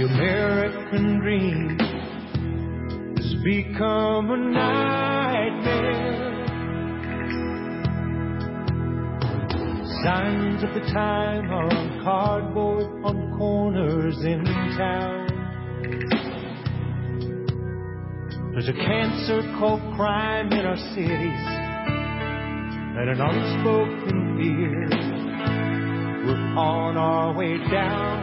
American dream has become a nightmare. Signs of the time are on cardboard on corners in town. There's a cancer called crime in our cities and an unspoken fear. We're on our way down.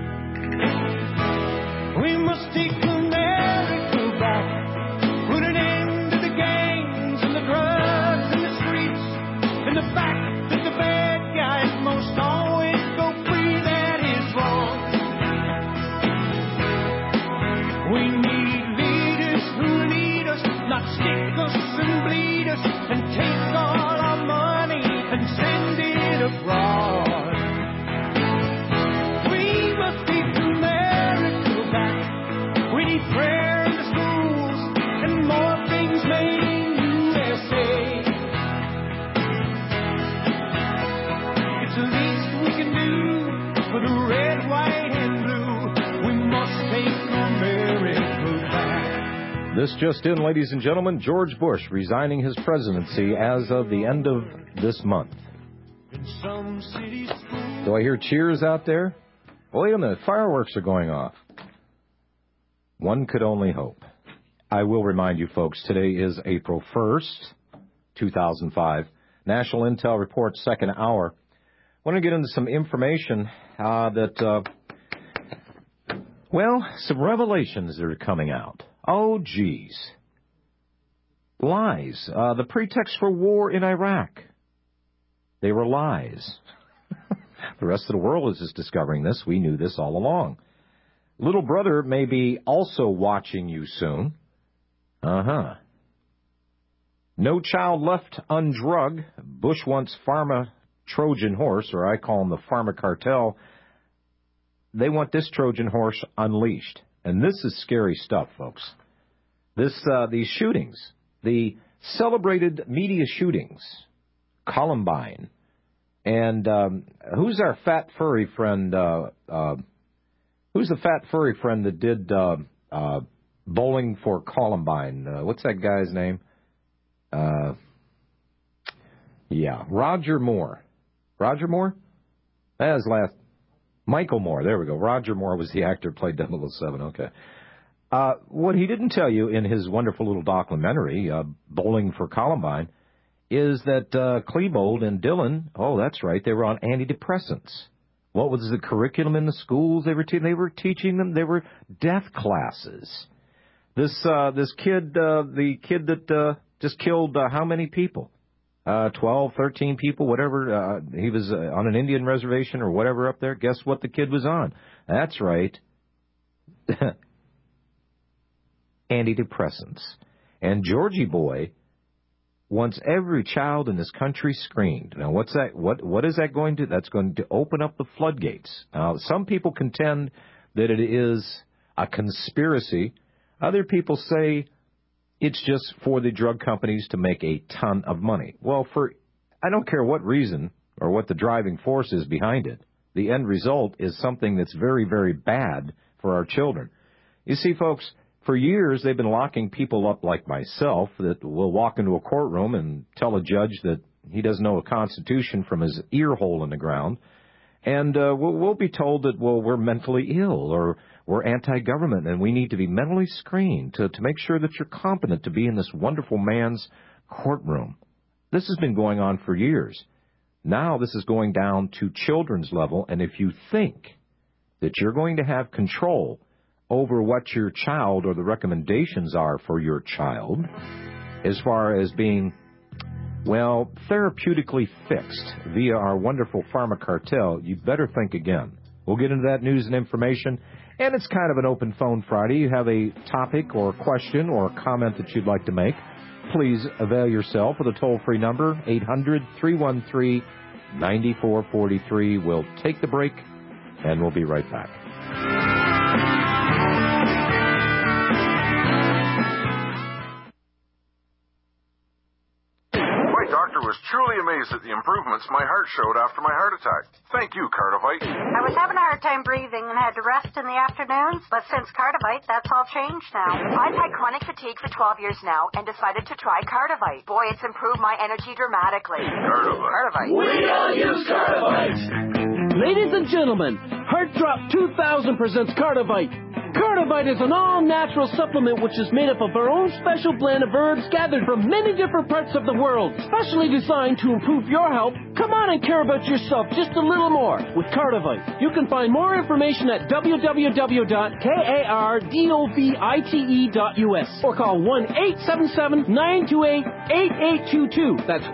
We must take America back. Put an end to the gangs and the drugs and the streets and the fact that the bad guys most always go free. That is wrong. We need leaders who lead us, not stick us and bleed us and take all our money and send it abroad. Prayer in the schools and more things made in USA. It's the least we can do for the red, white, and blue. We must take America back. This just in, ladies and gentlemen, George Bush resigning his presidency as of the end of this month. Do I hear cheers out there? Wait a minute, fireworks are going off. One could only hope. I will remind you, folks, today is April 1st, 2005. National Intel Report, second hour. I want to get into some information some revelations that are coming out. Oh, geez. Lies. The pretext for war in Iraq. They were lies. The rest of the world is just discovering this. We knew this all along. Little brother may be also watching you soon. No child left undrugged. Bush wants pharma Trojan horse, or I call them the pharma cartel. They want this Trojan horse unleashed. And this is scary stuff, folks. These shootings, the celebrated media shootings, Columbine, and who's our fat furry friend, who's the fat furry friend that did Bowling for Columbine? What's that guy's name? Roger Moore. Roger Moore? That was last. Michael Moore. There we go. Roger Moore was the actor who played 007. Okay. What he didn't tell you in his wonderful little documentary, Bowling for Columbine, is that Klebold and Dylan, oh, that's right, they were on antidepressants. What was the curriculum in the schools they were teaching them? They were death classes. This kid, the kid that just killed how many people? 12, 13 people, whatever. He was on an Indian reservation or whatever up there. Guess what the kid was on? That's right. Antidepressants. And Georgie Boy wants every child in this country screened. Now, what's that? What is that going to? That's going to open up the floodgates. Now, some people contend that it is a conspiracy. Other people say it's just for the drug companies to make a ton of money. Well, I don't care what reason or what the driving force is behind it. The end result is something that's very, very bad for our children. You see, folks, for years, they've been locking people up like myself that will walk into a courtroom and tell a judge that he doesn't know a constitution from his ear hole in the ground. And we'll be told that, well, we're mentally ill or we're anti-government and we need to be mentally screened to make sure that you're competent to be in this wonderful man's courtroom. This has been going on for years. Now this is going down to children's level. And if you think that you're going to have control over what your child or the recommendations are for your child, as far as being, well, therapeutically fixed via our wonderful pharma cartel, you better think again. We'll get into that news and information, and it's kind of an open phone Friday. You have a topic or a question or a comment that you'd like to make, please avail yourself of the toll-free number, 800-313-9443. We'll take the break, and we'll be right back. Doctor was truly amazed at the improvements my heart showed after my heart attack. Thank you, Cardivite. I was having a hard time breathing and had to rest in the afternoons, but since Cardivite, that's all changed now. I've had chronic fatigue for 12 years now and decided to try Cardivite. Boy, it's improved my energy dramatically. Cardivite. We all use Cardivite. Ladies and gentlemen, Heart Drop 2000 presents Cardivite. Cardivite is an all-natural supplement which is made up of our own special blend of herbs gathered from many different parts of the world, specially designed to improve your health. Come on and care about yourself just a little more with Cardivite. You can find more information at www.kardovite.us or call 1-877-928-8822. That's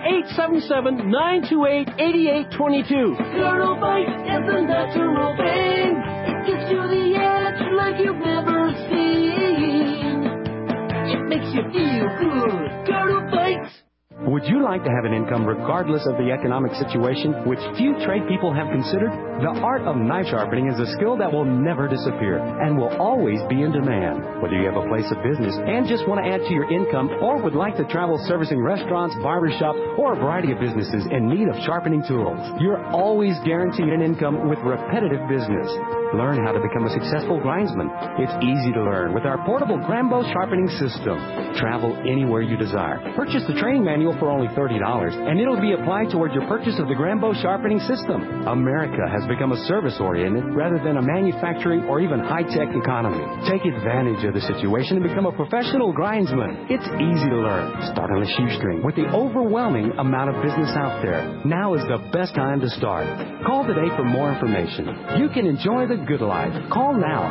1-877-928-8822. Cardivite is a natural thing. It gives you the edge like you've never seen. It makes you feel good. Cardivite. Would you like to have an income regardless of the economic situation, which few trade people have considered? The art of knife sharpening is a skill that will never disappear and will always be in demand. Whether you have a place of business and just want to add to your income or would like to travel servicing restaurants, barbershops, or a variety of businesses in need of sharpening tools, you're always guaranteed an income with repetitive business. Learn how to become a successful grindsman. It's easy to learn with our portable Grambo sharpening system. Travel anywhere you desire. Purchase the training manual for only $30, and it'll be applied toward your purchase of the Grambo sharpening system. America has become a service-oriented rather than a manufacturing or even high-tech economy. Take advantage of the situation and become a professional grindsman. It's easy to learn. Start on a shoestring with the overwhelming amount of business out there. Now is the best time to start. Call today for more information. You can enjoy the good life. Call now,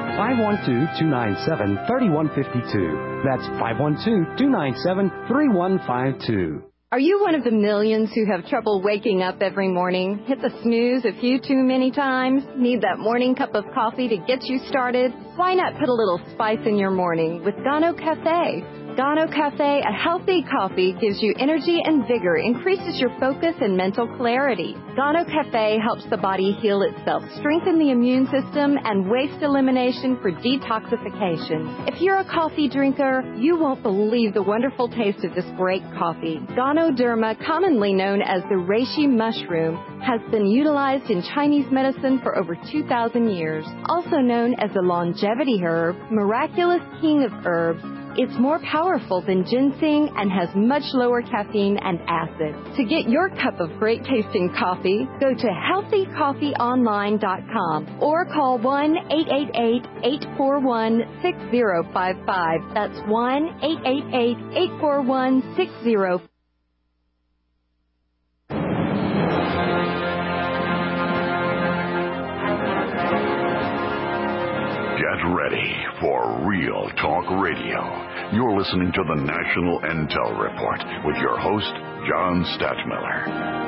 512-297-3152. That's 512-297-3152. Are you one of the millions who have trouble waking up every morning? Hit the snooze a few too many times? Need that morning cup of coffee to get you started? Why not put a little spice in your morning with Gano Cafe? Gano Cafe, a healthy coffee, gives you energy and vigor, increases your focus and mental clarity. Gano Cafe helps the body heal itself, strengthen the immune system, and waste elimination for detoxification. If you're a coffee drinker, you won't believe the wonderful taste of this great coffee. Ganoderma, commonly known as the reishi mushroom, has been utilized in Chinese medicine for over 2,000 years. Also known as the longevity herb, miraculous king of herbs, it's more powerful than ginseng and has much lower caffeine and acid. To get your cup of great-tasting coffee, go to healthycoffeeonline.com or call 1-888-841-6055. That's 1-888-841-6055. Get ready for Real Talk Radio. You're listening to the National Intel Report with your host, John Stachmiller.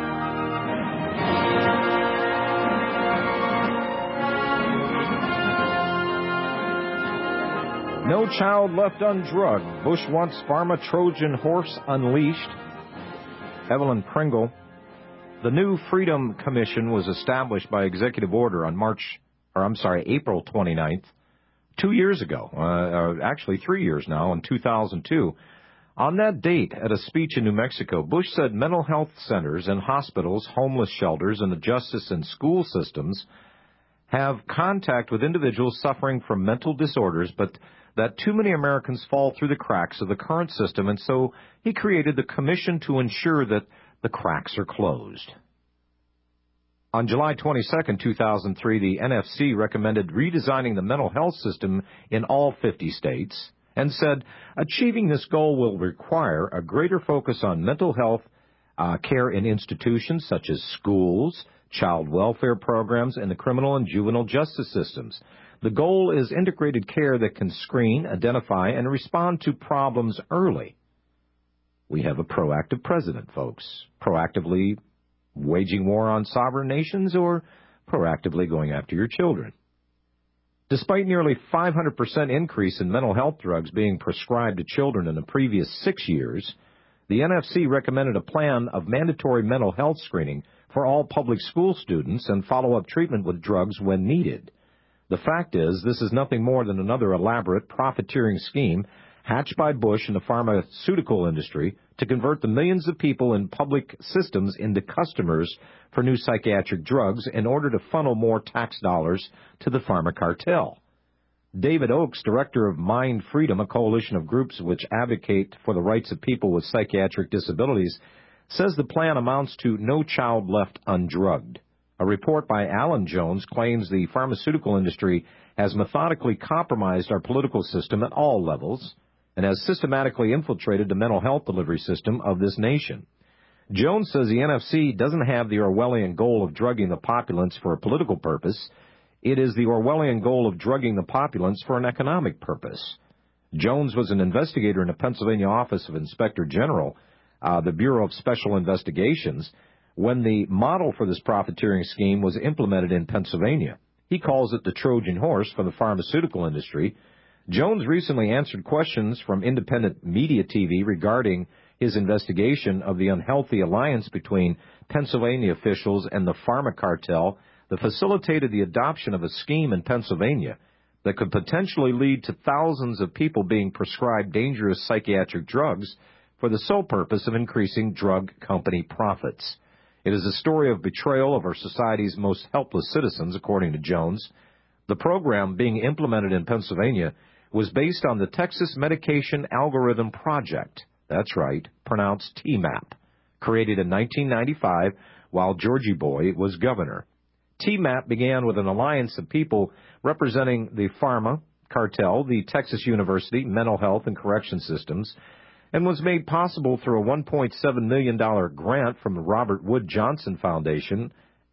No child left undrugged. Bush wants pharma Trojan horse unleashed. Evelyn Pringle. The new Freedom Commission was established by executive order on April 29th. 2 years ago, actually 3 years now, in 2002. On that date, at a speech in New Mexico, Bush said mental health centers and hospitals, homeless shelters, and the justice and school systems have contact with individuals suffering from mental disorders, but that too many Americans fall through the cracks of the current system, and so he created the commission to ensure that the cracks are closed. On July 22, 2003, the NFC recommended redesigning the mental health system in all 50 states and said achieving this goal will require a greater focus on mental health care in institutions such as schools, child welfare programs, and the criminal and juvenile justice systems. The goal is integrated care that can screen, identify, and respond to problems early. We have a proactive president, folks, proactively waging war on sovereign nations or proactively going after your children. Despite nearly 500% increase in mental health drugs being prescribed to children in the previous 6 years, the NFC recommended a plan of mandatory mental health screening for all public school students and follow-up treatment with drugs when needed. The fact is, this is nothing more than another elaborate profiteering scheme hatched by Bush and the pharmaceutical industry to convert the millions of people in public systems into customers for new psychiatric drugs in order to funnel more tax dollars to the pharma cartel. David Oakes, director of Mind Freedom, a coalition of groups which advocate for the rights of people with psychiatric disabilities, says the plan amounts to no child left undrugged. A report by Alan Jones claims the pharmaceutical industry has methodically compromised our political system at all levels and has systematically infiltrated the mental health delivery system of this nation. Jones says the NFC doesn't have the Orwellian goal of drugging the populace for a political purpose. It is the Orwellian goal of drugging the populace for an economic purpose. Jones was an investigator in the Pennsylvania Office of Inspector General, the Bureau of Special Investigations, when the model for this profiteering scheme was implemented in Pennsylvania. He calls it the Trojan horse for the pharmaceutical industry. Jones recently answered questions from independent media TV regarding his investigation of the unhealthy alliance between Pennsylvania officials and the pharma cartel that facilitated the adoption of a scheme in Pennsylvania that could potentially lead to thousands of people being prescribed dangerous psychiatric drugs for the sole purpose of increasing drug company profits. It is a story of betrayal of our society's most helpless citizens, according to Jones. The program being implemented in Pennsylvania was based on the Texas Medication Algorithm Project. That's right, pronounced TMAP, created in 1995 while Georgie Boy was governor. TMAP began with an alliance of people representing the pharma cartel, the Texas University Mental Health and Correction Systems, and was made possible through a $1.7 million grant from the Robert Wood Johnson Foundation,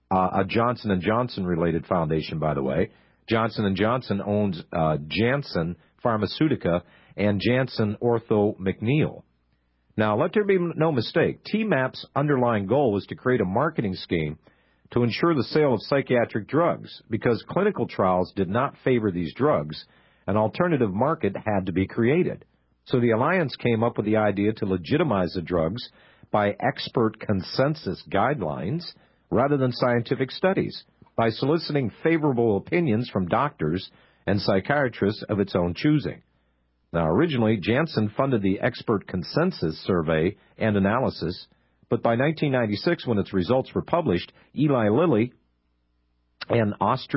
a Johnson & Johnson-related foundation, by the way. Johnson & Johnson owns Janssen Pharmaceutica and Janssen Ortho McNeil. Now, let there be no mistake. TMAP's underlying goal was to create a marketing scheme to ensure the sale of psychiatric drugs. Because clinical trials did not favor these drugs, an alternative market had to be created. So the alliance came up with the idea to legitimize the drugs by expert consensus guidelines rather than scientific studies, by soliciting favorable opinions from doctors and psychiatrists of its own choosing. Now, originally, Janssen funded the expert consensus survey and analysis, but by 1996, when its results were published, Eli Lilly and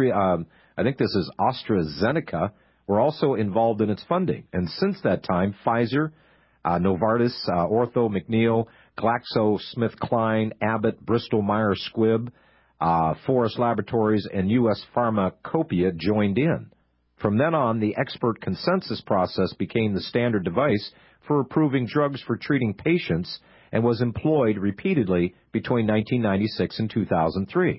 I think this is AstraZeneca, were also involved in its funding. And since that time, Pfizer, Novartis, Ortho McNeil, GlaxoSmithKline, Abbott, Bristol Myers Squibb, Forest Laboratories, and U.S. Pharmacopoeia joined in. From then on, the expert consensus process became the standard device for approving drugs for treating patients and was employed repeatedly between 1996 and 2003.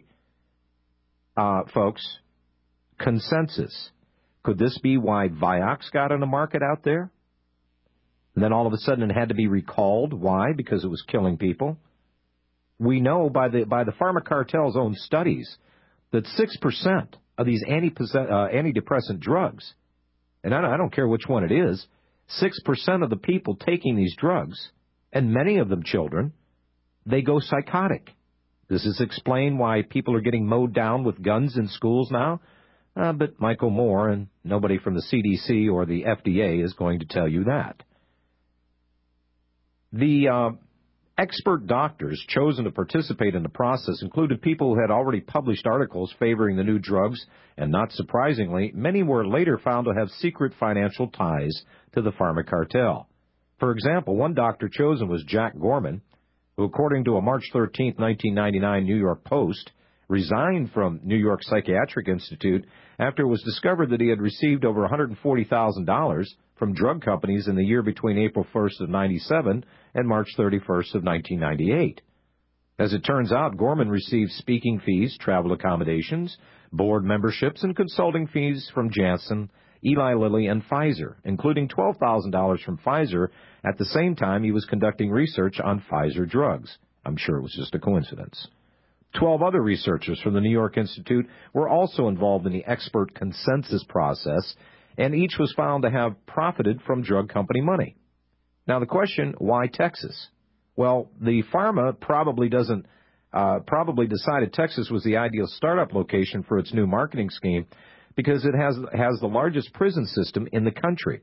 Folks, consensus. Could this be why Vioxx got on the market out there? And then all of a sudden it had to be recalled. Why? Because it was killing people. We know by the pharma cartel's own studies that 6% of these antidepressant drugs, and I don't care which one it is, 6% of the people taking these drugs, and many of them children, they go psychotic. Does this explain why people are getting mowed down with guns in schools now? But Michael Moore and nobody from the CDC or the FDA is going to tell you that. The expert doctors chosen to participate in the process included people who had already published articles favoring the new drugs, and not surprisingly, many were later found to have secret financial ties to the pharma cartel. For example, one doctor chosen was Jack Gorman, who, according to a March 13, 1999 New York Post, resigned from New York Psychiatric Institute after it was discovered that he had received over $140,000 from drug companies in the year between April 1st of 97 and March 31st of 1998. As it turns out, Gorman received speaking fees, travel accommodations, board memberships, and consulting fees from Janssen, Eli Lilly, and Pfizer, including $12,000 from Pfizer at the same time he was conducting research on Pfizer drugs. I'm sure it was just a coincidence. 12 other researchers from the New York Institute were also involved in the expert consensus process, and each was found to have profited from drug company money. Now, the question, why Texas? Well, the pharma probably decided Texas was the ideal startup location for its new marketing scheme because it has the largest prison system in the country,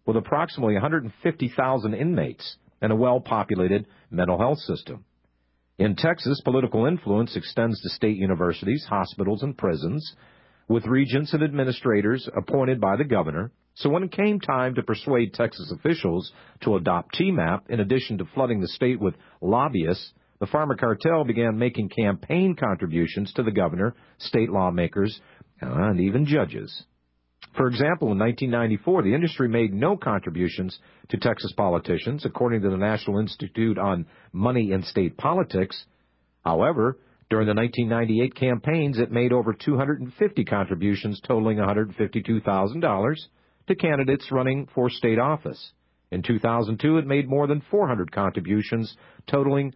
with approximately 150,000 inmates and a well-populated mental health system. In Texas, political influence extends to state universities, hospitals, and prisons, with regents and administrators appointed by the governor. So when it came time to persuade Texas officials to adopt TMAP, in addition to flooding the state with lobbyists, the pharma cartel began making campaign contributions to the governor, state lawmakers, and even judges. For example, in 1994, the industry made no contributions to Texas politicians, according to the National Institute on Money in State Politics. However, during the 1998 campaigns, it made over 250 contributions totaling $152,000 to candidates running for state office. In 2002, it made more than 400 contributions totaling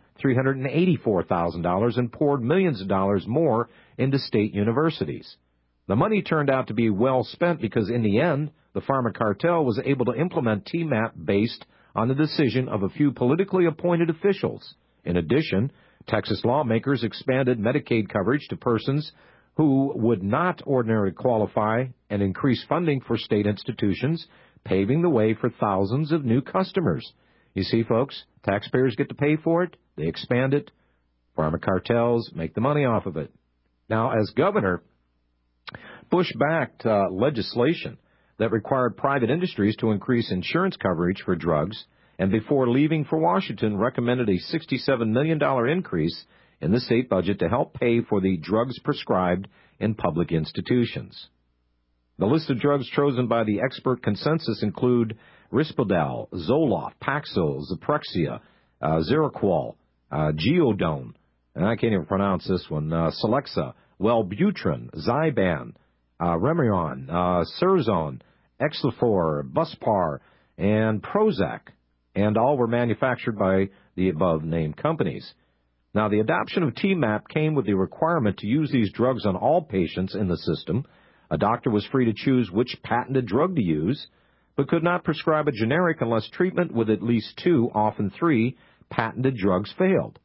$384,000 and poured millions of dollars more into state universities. The money turned out to be well spent because, in the end, the pharma cartel was able to implement TMAP based on the decision of a few politically appointed officials. In addition, Texas lawmakers expanded Medicaid coverage to persons who would not ordinarily qualify and increased funding for state institutions, paving the way for thousands of new customers. You see, folks, taxpayers get to pay for it, they expand it, pharma cartels make the money off of it. Now, as governor, Bush backed legislation that required private industries to increase insurance coverage for drugs, and before leaving for Washington, recommended a $67 million increase in the state budget to help pay for the drugs prescribed in public institutions. The list of drugs chosen by the expert consensus include Risperdal, Zoloft, Paxil, Zyprexa, Seroquel, Geodone, and I can't even pronounce this one, Celexa, Wellbutrin, Zyban, Remeron, Cerzone, Exlafor, Buspar, and Prozac, and all were manufactured by the above-named companies. Now, the adoption of TMAP came with the requirement to use these drugs on all patients in the system. A doctor was free to choose which patented drug to use, but could not prescribe a generic unless treatment with at least 2, often 3, patented drugs failed.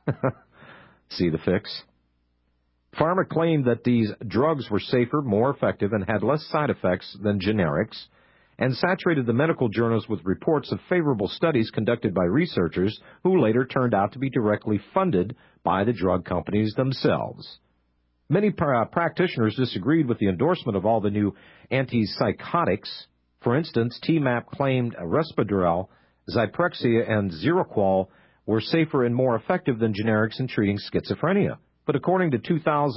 See the fix? Pharma claimed that these drugs were safer, more effective, and had less side effects than generics, and saturated the medical journals with reports of favorable studies conducted by researchers who later turned out to be directly funded by the drug companies themselves. Many practitioners disagreed with the endorsement of all the new antipsychotics. For instance, TMAP claimed Risperdal, Zyprexa, and Seroquel were safer and more effective than generics in treating schizophrenia. But according to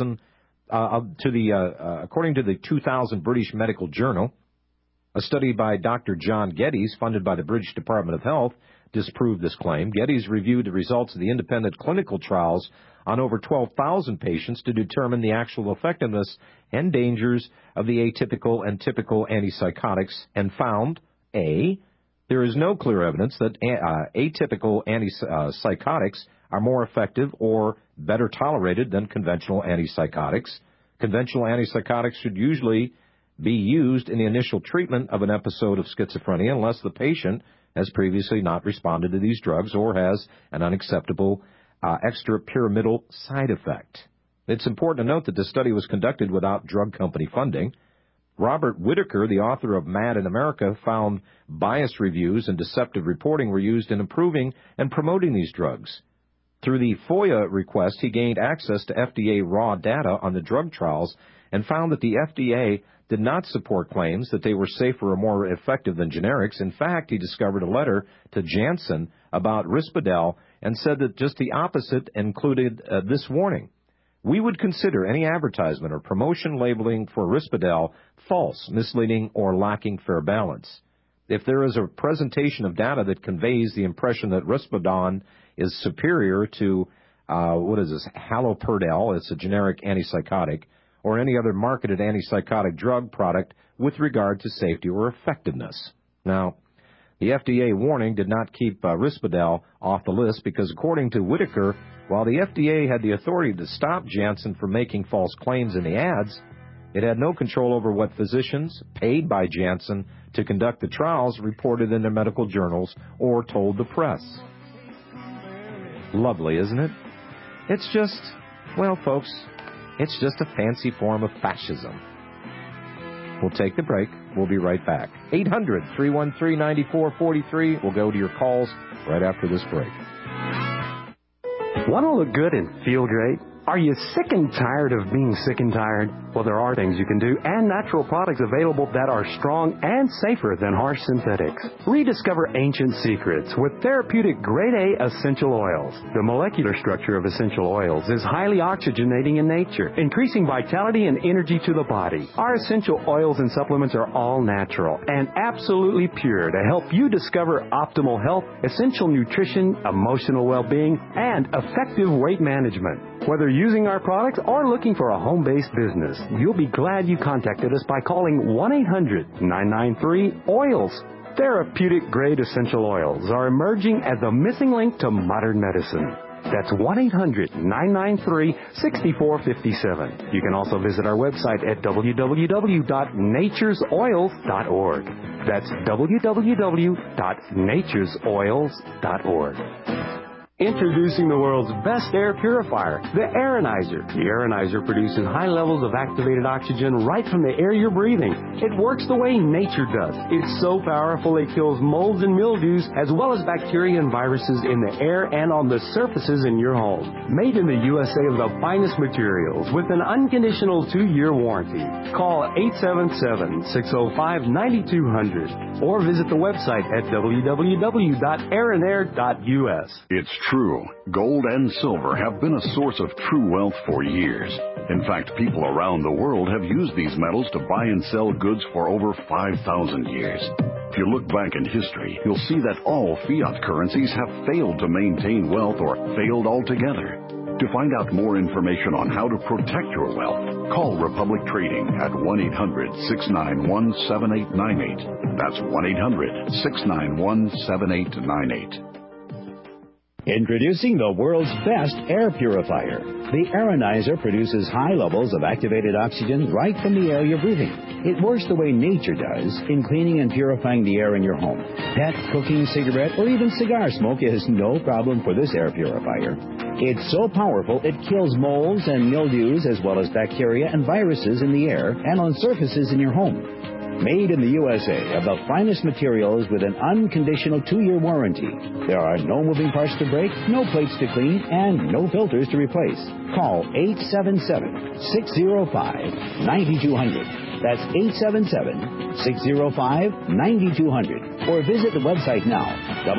the 2000 British Medical Journal, a study by Dr. John Geddes, funded by the British Department of Health, disproved this claim. Geddes reviewed the results of the independent clinical trials on over 12,000 patients to determine the actual effectiveness and dangers of the atypical and typical antipsychotics and found, A, there is no clear evidence that atypical antipsychotics are more effective or better tolerated than conventional antipsychotics. Conventional antipsychotics should usually be used in the initial treatment of an episode of schizophrenia unless the patient has previously not responded to these drugs or has an unacceptable extrapyramidal side effect. It's important to note that this study was conducted without drug company funding. Robert Whitaker, the author of Mad in America, found biased reviews and deceptive reporting were used in approving and promoting these drugs. Through the FOIA request, he gained access to FDA raw data on the drug trials and found that the FDA did not support claims that they were safer or more effective than generics. In fact, he discovered a letter to Janssen about Risperdal and said that just the opposite included this warning. We would consider any advertisement or promotion labeling for Risperdal false, misleading, or lacking fair balance. If there is a presentation of data that conveys the impression that Risperdal is superior to, Haloperidol, it's a generic antipsychotic, or any other marketed antipsychotic drug product with regard to safety or effectiveness. Now, the FDA warning did not keep Risperdal off the list because, according to Whitaker, while the FDA had the authority to stop Janssen from making false claims in the ads, it had no control over what physicians, paid by Janssen to conduct the trials, reported in their medical journals or told the press. Lovely, isn't it? It's just, well, folks, it's just a fancy form of fascism. We'll take the break. We'll be right back. 800-313-9443. We'll go to your calls right after this break. Want to look good and feel great? Are you sick and tired of being sick and tired? Well, there are things you can do and natural products available that are strong and safer than harsh synthetics. Rediscover ancient secrets with therapeutic grade A essential oils. The molecular structure of essential oils is highly oxygenating in nature, increasing vitality and energy to the body. Our essential oils and supplements are all natural and absolutely pure to help you discover optimal health, essential nutrition, emotional well-being, and effective weight management. Whether using our products or looking for a home-based business, you'll be glad you contacted us by calling 1-800-993-OILS. Therapeutic-grade essential oils are emerging as the missing link to modern medicine. That's 1-800-993-6457. You can also visit our website at www.naturesoils.org. That's www.naturesoils.org. Introducing the world's best air purifier, the Aeronizer. The Aeronizer produces high levels of activated oxygen right from the air you're breathing. It works the way nature does. It's so powerful it kills molds and mildews as well as bacteria and viruses in the air and on the surfaces in your home. Made in the USA of the finest materials with an unconditional 2-year warranty. Call 877-605-9200 or visit the website at www.aeronair.us. It's true. Gold and silver have been a source of true wealth for years. In fact, people around the world have used these metals to buy and sell goods for over 5,000 years. If you look back in history, you'll see that all fiat currencies have failed to maintain wealth or failed altogether. To find out more information on how to protect your wealth, call Republic Trading at 1-800-691-7898. That's 1-800-691-7898. Introducing the world's best air purifier. The Aeronizer produces high levels of activated oxygen right from the air you're breathing. It works the way nature does in cleaning and purifying the air in your home. Pet, cooking, cigarette, or even cigar smoke is no problem for this air purifier. It's so powerful it kills molds and mildews as well as bacteria and viruses in the air and on surfaces in your home. Made in the USA of the finest materials with an unconditional 2-year warranty. There are no moving parts to break, no plates to clean, and no filters to replace. Call 877-605-9200. That's 877-605-9200. Or visit the website now,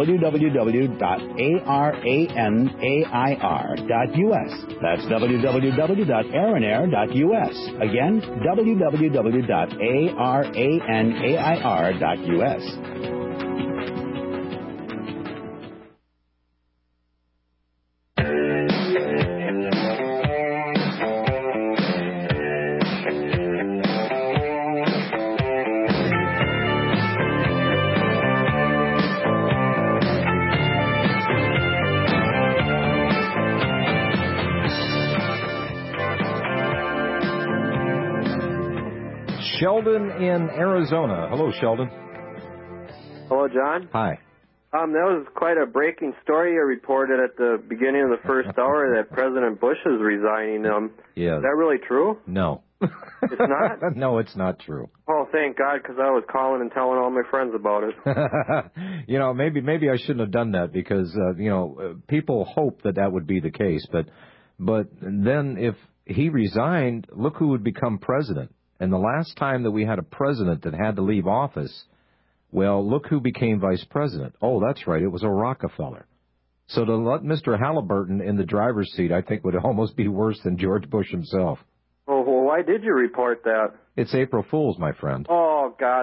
www.aranair.us. That's www.aranair.us. Again, www.aranair.us. Sheldon in Arizona. Hello, Sheldon. Hello, John. Hi. That was quite a breaking story you reported at the beginning of the first hour that President Bush is resigning. Yeah. Is that really true? No. It's not? No, it's not true. Oh, thank God, because I was calling and telling all my friends about it. Maybe I shouldn't have done that because, people hope that would be the case. But then if he resigned, look who would become president. And the last time that we had a president that had to leave office, well, look who became vice president. Oh, that's right. It was a Rockefeller. So to let Mr. Halliburton in the driver's seat, I think, would almost be worse than George Bush himself. Oh, well, why did you report that? It's April Fool's, my friend. Oh, God,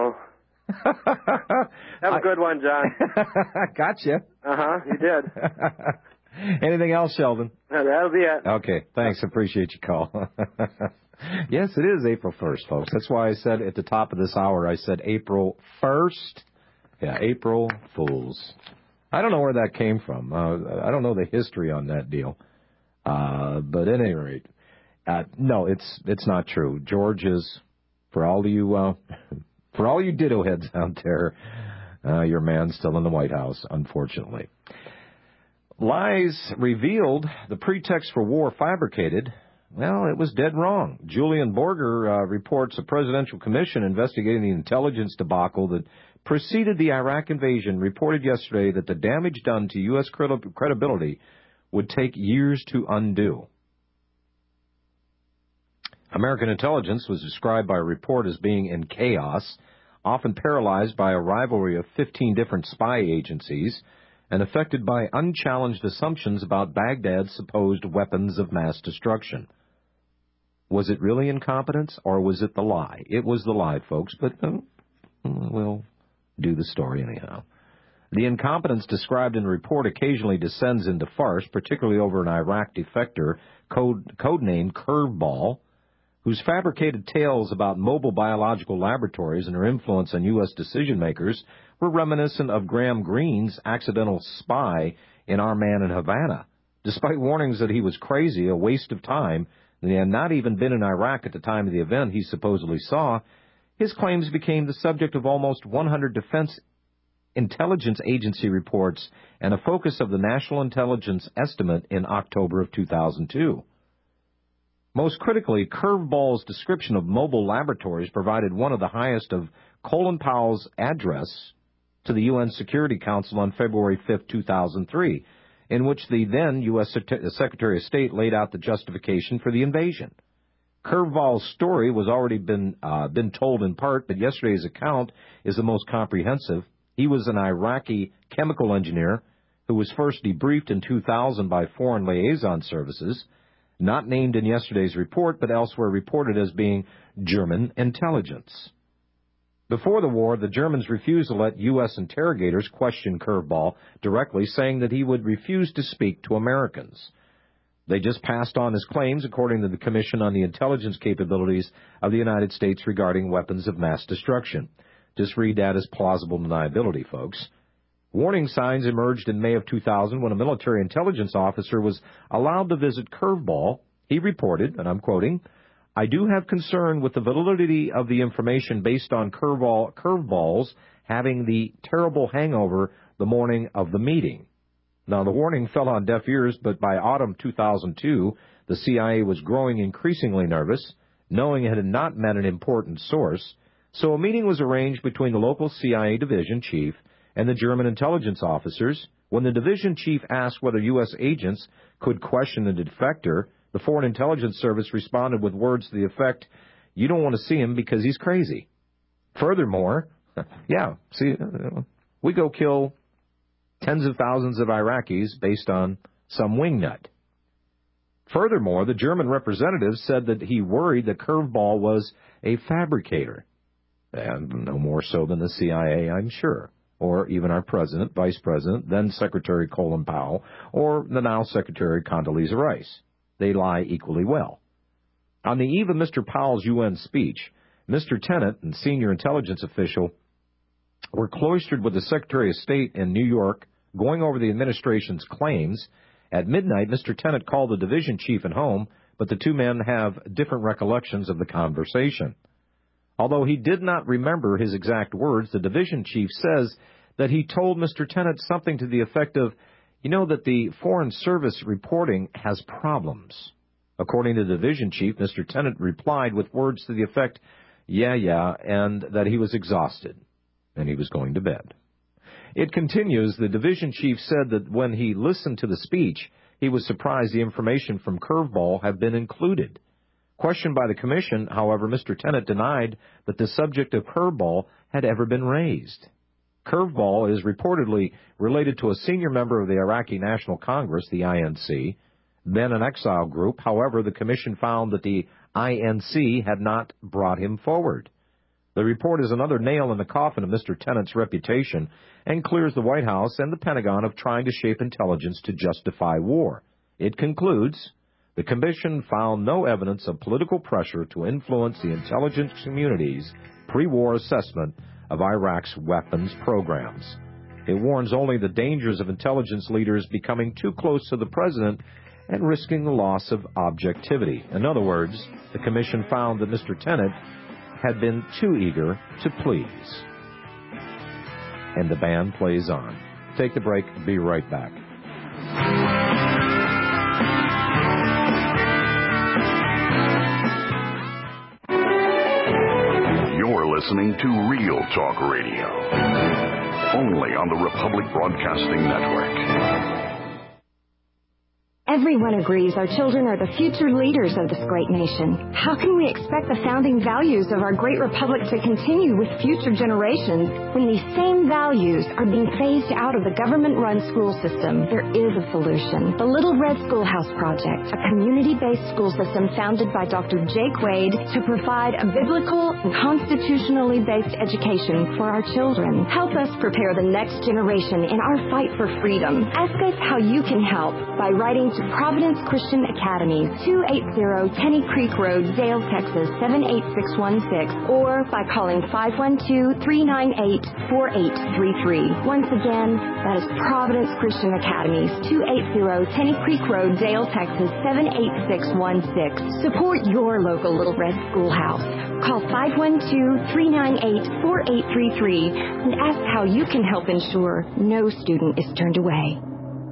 Have a good one, John. Gotcha. Uh-huh, you did. Anything else, Sheldon? That'll be it. Okay, thanks. Appreciate your call. Yes, it is April 1st, folks. That's why I said at the top of this hour, I said April 1st. Yeah, April Fools. I don't know where that came from. I don't know the history on that deal. But at any rate, no, it's not true. George is, for all you ditto heads out there, your man's still in the White House, unfortunately. Lies revealed, the pretext for war fabricated. Well, it was dead wrong. Julian Borger reports a presidential commission investigating the intelligence debacle that preceded the Iraq invasion reported yesterday that the damage done to U.S. credibility would take years to undo. American intelligence was described by a report as being in chaos, often paralyzed by a rivalry of 15 different spy agencies, and affected by unchallenged assumptions about Baghdad's supposed weapons of mass destruction. Was it really incompetence, or was it the lie? It was the lie, folks, but we'll do the story anyhow. The incompetence described in the report occasionally descends into farce, particularly over an Iraq defector, codenamed Curveball, whose fabricated tales about mobile biological laboratories and their influence on U.S. decision-makers were reminiscent of Graham Greene's accidental spy in Our Man in Havana. Despite warnings that he was crazy, a waste of time, and he had not even been in Iraq at the time of the event he supposedly saw, his claims became the subject of almost 100 Defense Intelligence Agency reports and a focus of the National Intelligence Estimate in October of 2002. Most critically, Curveball's description of mobile laboratories provided one of the highest of Colin Powell's address to the UN Security Council on February 5, 2003, in which the then U.S. Secretary of State laid out the justification for the invasion. Curveball's story was already been told in part, but yesterday's account is the most comprehensive. He was an Iraqi chemical engineer who was first debriefed in 2000 by Foreign Liaison Services, not named in yesterday's report, but elsewhere reported as being German intelligence. Before the war, the Germans refused to let U.S. interrogators question Curveball directly, saying that he would refuse to speak to Americans. They just passed on his claims, according to the Commission on the Intelligence Capabilities of the United States regarding weapons of mass destruction. Just read that as plausible deniability, folks. Warning signs emerged in May of 2000 when a military intelligence officer was allowed to visit Curveball. He reported, and I'm quoting, "I do have concern with the validity of the information based on Curveball's having the terrible hangover the morning of the meeting." Now, the warning fell on deaf ears, but by autumn 2002, the CIA was growing increasingly nervous, knowing it had not met an important source, so a meeting was arranged between the local CIA division chief and the German intelligence officers. When the division chief asked whether U.S. agents could question the defector, the Foreign Intelligence Service responded with words to the effect, "You don't want to see him because he's crazy." Furthermore, we go kill tens of thousands of Iraqis based on some wingnut. Furthermore, the German representative said that he worried that Curveball was a fabricator, and no more so than the CIA, I'm sure, or even our president, vice president, then Secretary Colin Powell, or the now Secretary Condoleezza Rice. They lie equally well. On the eve of Mr. Powell's UN speech, Mr. Tenet and senior intelligence official were cloistered with the Secretary of State in New York, going over the administration's claims. At midnight, Mr. Tenet called the division chief at home, but the two men have different recollections of the conversation. Although he did not remember his exact words, the division chief says that he told Mr. Tenet something to the effect of, "You know that the Foreign Service reporting has problems." According to the division chief, Mr. Tenet replied with words to the effect, yeah, and that he was exhausted, and he was going to bed. It continues, the division chief said that when he listened to the speech, he was surprised the information from Curveball had been included. Questioned by the commission, however, Mr. Tenet denied that the subject of Curveball had ever been raised. Curveball is reportedly related to a senior member of the Iraqi National Congress, the INC, then an exile group. However, the commission found that the INC had not brought him forward. The report is another nail in the coffin of Mr. Tenet's reputation and clears the White House and the Pentagon of trying to shape intelligence to justify war. It concludes, the commission found no evidence of political pressure to influence the intelligence community's pre-war assessment of Iraq's weapons programs. It warns only the dangers of intelligence leaders becoming too close to the president and risking the loss of objectivity. In other words, the commission found that Mr. Tenet had been too eager to please. And the band plays on. Take the break. Be right back. listening to Real Talk Radio, only on the Republic Broadcasting Network. Everyone agrees our children are the future leaders of this great nation. How can we expect the founding values of our great republic to continue with future generations when these same values are being phased out of the government-run school system? There is a solution. The Little Red Schoolhouse Project, a community-based school system founded by Dr. Jake Wade to provide a biblical and constitutionally based education for our children. Help us prepare the next generation in our fight for freedom. Ask us how you can help by writing to Providence Christian Academy, 280 Tenny Creek Road, Dale, Texas, 78616, or by calling 512-398-4833. Once again, that is Providence Christian Academy, 280 Tenny Creek Road, Dale, Texas, 78616. Support your local Little Red Schoolhouse. Call 512-398-4833 and ask how you can help ensure no student is turned away.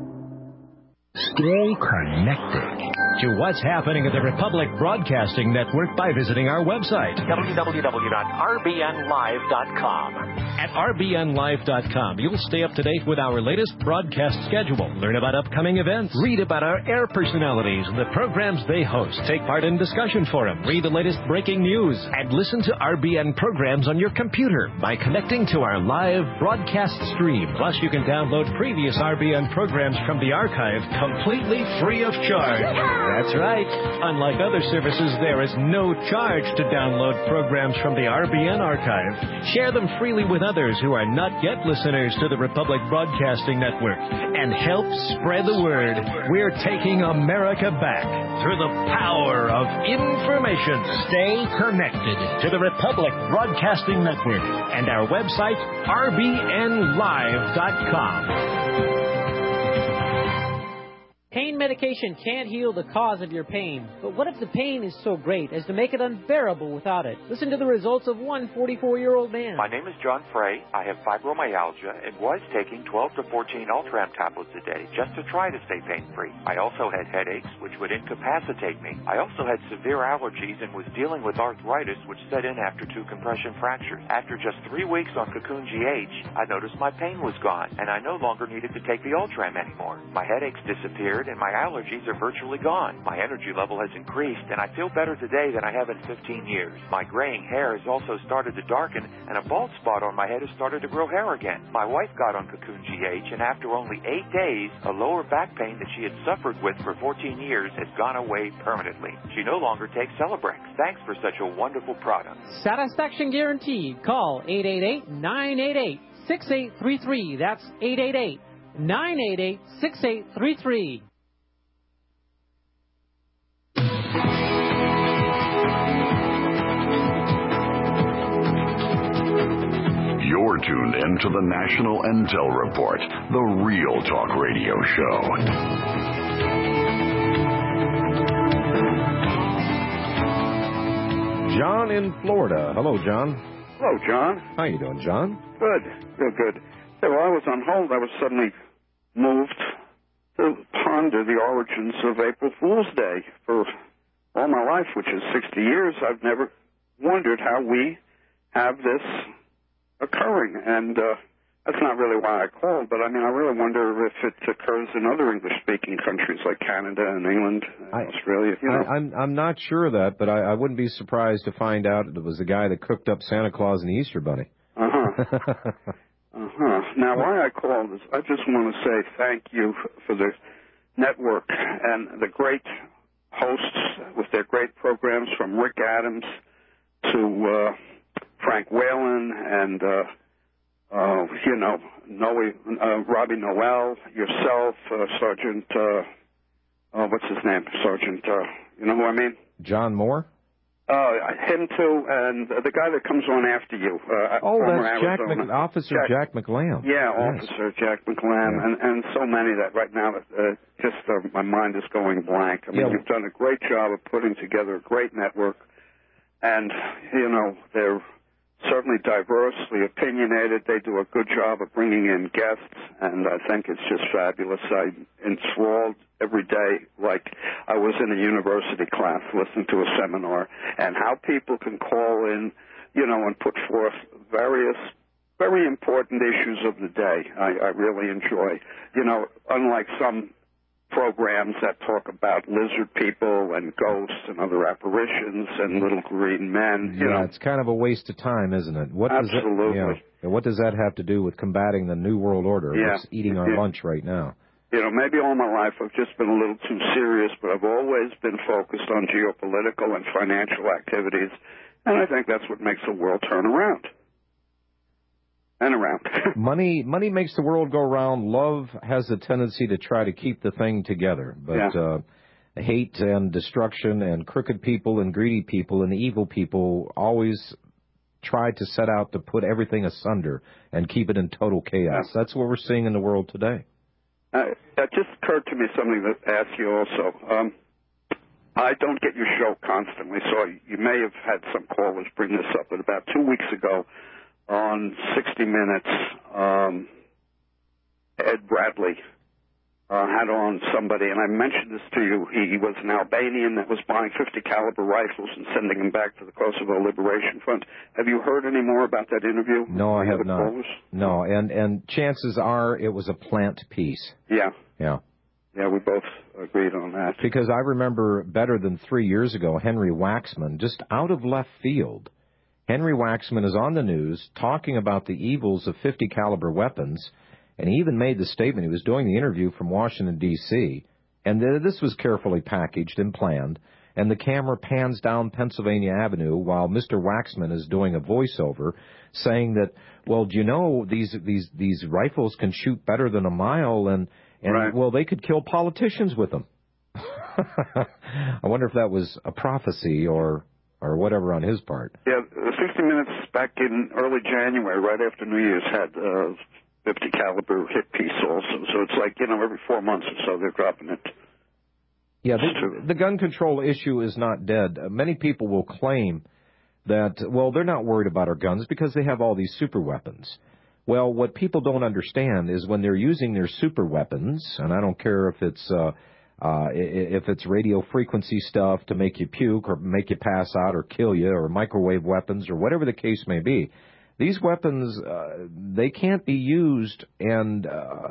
Stay connected to what's happening at the Republic Broadcasting Network by visiting our website, www.rbnlive.com. At rbnlive.com, you'll stay up to date with our latest broadcast schedule, learn about upcoming events, read about our air personalities and the programs they host, take part in discussion forum, read the latest breaking news, and listen to RBN programs on your computer by connecting to our live broadcast stream. Plus, you can download previous RBN programs from the archive completely free of charge. That's right. Unlike other services, there is no charge to download programs from the RBN archive. Share them freely with others who are not yet listeners to the Republic Broadcasting Network and help spread the word. We're taking America back through the power of information. Stay connected to the Republic Broadcasting Network and our website, rbnlive.com. Pain medication can't heal the cause of your pain. But what if the pain is so great as to make it unbearable without it? Listen to the results of one 44-year-old man. My name is John Frey. I have fibromyalgia and was taking 12 to 14 Ultram tablets a day just to try to stay pain-free. I also had headaches, which would incapacitate me. I also had severe allergies and was dealing with arthritis, which set in after 2 compression fractures. After just 3 weeks on Cocoon GH, I noticed my pain was gone, and I no longer needed to take the Ultram anymore. My headaches disappeared, and my allergies are virtually gone. My energy level has increased, and I feel better today than I have in 15 years. My graying hair has also started to darken, and a bald spot on my head has started to grow hair again. My wife got on Cocoon GH, and after only 8 days, a lower back pain that she had suffered with for 14 years has gone away permanently. She no longer takes Celebrex. Thanks for such a wonderful product. Satisfaction guaranteed. Call 888-988-6833. That's 888-988-6833. You're tuned in to the National Intel Report, the Real Talk Radio Show. John in Florida. Hello, John. Hello, John. How you doing, John? Good. Hey, while I was on hold, I was suddenly moved to ponder the origins of April Fool's Day. For all my life, which is 60 years, I've never wondered how we have this occurring, and that's not really why I called, but I mean, I really wonder if it occurs in other English-speaking countries like Canada and England and Australia. You know? I'm not sure of that, but I wouldn't be surprised to find out it was the guy that cooked up Santa Claus and the Easter Bunny. Now, why I called is I just want to say thank you for the network and the great hosts with their great programs, from Rick Adams to Frank Whalen and, Robbie Noel, yourself, Sergeant, what's his name? Sergeant, you know who I mean? John Moore? Him too, and the guy that comes on after you. That's Officer Jack McLam. Yeah, yes. Officer Jack McLam, and so many that right now my mind is going blank. I mean, you've done a great job of putting together a great network, and, they're certainly diversely opinionated. They do a good job of bringing in guests, and I think it's just fabulous. I'm enthralled every day like I was in a university class listening to a seminar, and how people can call in and put forth various very important issues of the day. I really enjoy, unlike some programs that talk about lizard people and ghosts and other apparitions and little green men. It's kind of a waste of time, isn't it? Absolutely. What does that have to do with combating the New World Order that's eating our lunch right now? Maybe all my life I've just been a little too serious, but I've always been focused on geopolitical and financial activities, and I think that's what makes the world turn around. And around. Money makes the world go round. Love has a tendency to try to keep the thing together. But hate and destruction and crooked people and greedy people and evil people always try to set out to put everything asunder and keep it in total chaos. That's what we're seeing in the world today. It just occurred to me something to ask you also. I don't get your show constantly, so you may have had some callers bring this up. But about 2 weeks ago, on 60 Minutes, Ed Bradley had on somebody, and I mentioned this to you. He was an Albanian that was buying 50 caliber rifles and sending them back to the Kosovo Liberation Front. Have you heard any more about that interview? No, I have not. No, and chances are it was a plant piece. Yeah. Yeah. Yeah, we both agreed on that. Because I remember better than 3 years ago, Henry Waxman, just out of left field, Henry Waxman is on the news talking about the evils of 50 caliber weapons, and he even made the statement. He was doing the interview from Washington, D.C., and this was carefully packaged and planned, and the camera pans down Pennsylvania Avenue while Mr. Waxman is doing a voiceover saying that, well, do you know, these rifles can shoot better than a mile, and right. Well, they could kill politicians with them. I wonder if that was a prophecy or whatever on his part. Yeah, 60 Minutes back in early January, right after New Year's, had 50 caliber hit piece also. So it's like, every 4 months or so they're dropping it. Yeah, the gun control issue is not dead. Many people will claim that, well, they're not worried about our guns because they have all these super weapons. Well, what people don't understand is when they're using their super weapons, and I don't care if it's radio frequency stuff to make you puke or make you pass out or kill you, or microwave weapons or whatever the case may be, these weapons, they can't be used and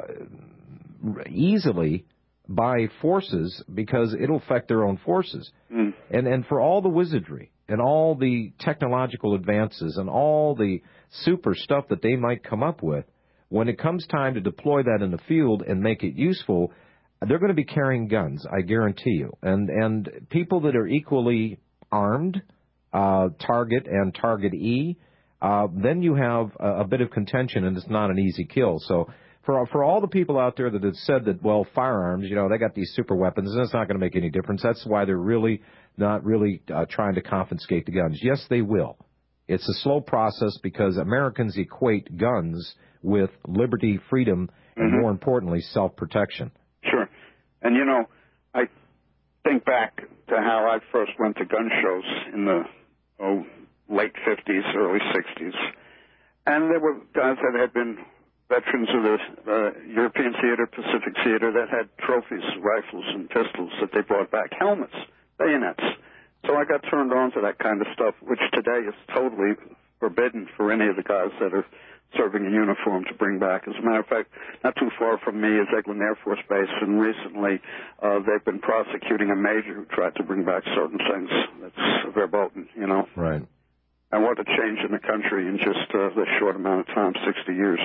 easily by forces because it'll affect their own forces. Mm. And for all the wizardry and all the technological advances and all the super stuff that they might come up with, when it comes time to deploy that in the field and make it useful, they're going to be carrying guns, I guarantee you. And people that are equally armed, target and target E, then you have a bit of contention, and it's not an easy kill. So for all the people out there that have said that, well, firearms, they got these super weapons, and it's not going to make any difference. That's why they're really not really trying to confiscate the guns. Yes, they will. It's a slow process because Americans equate guns with liberty, freedom, and more importantly, self-protection. Sure. And, I think back to how I first went to gun shows in the late 50s, early 60s. And there were guys that had been veterans of the European theater, Pacific theater, that had trophies, rifles and pistols that they brought back, helmets, bayonets. So I got turned on to that kind of stuff, which today is totally forbidden for any of the guys that are serving in uniform to bring back. As a matter of fact, not too far from me is Eglin Air Force Base, and recently they've been prosecuting a major who tried to bring back certain things. That's verboten, Right. And what a change in the country in just this short amount of time, 60 years.